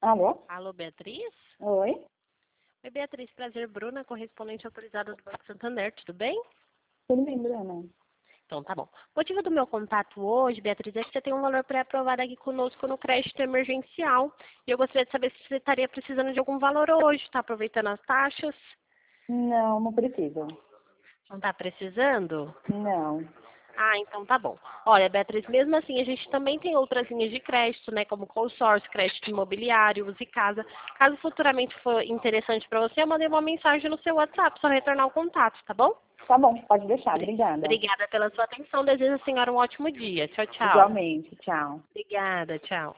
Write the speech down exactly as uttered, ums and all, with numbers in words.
Alô? Alô, Beatriz? Oi? Oi, Beatriz, prazer, Bruna, correspondente autorizada do Banco Santander, tudo bem? Tudo bem, Bruna? Então tá bom. O motivo do meu contato hoje, Beatriz, é que você tem um valor pré-aprovado aqui conosco no crédito emergencial. E eu gostaria de saber se você estaria precisando de algum valor hoje, está aproveitando as taxas? Não, não precisa. Não está precisando? Não. Ah, então tá bom. Olha, Beatriz, mesmo assim, a gente também tem outras linhas de crédito, né, como consórcio, crédito imobiliário, Use Casa. Caso futuramente for interessante para você, eu mandei uma mensagem no seu WhatsApp, só retornar o contato, tá bom? Tá bom, pode deixar. Obrigada. Obrigada pela sua atenção. Desejo à senhora um ótimo dia. Tchau, tchau. Igualmente. Tchau. Obrigada, tchau.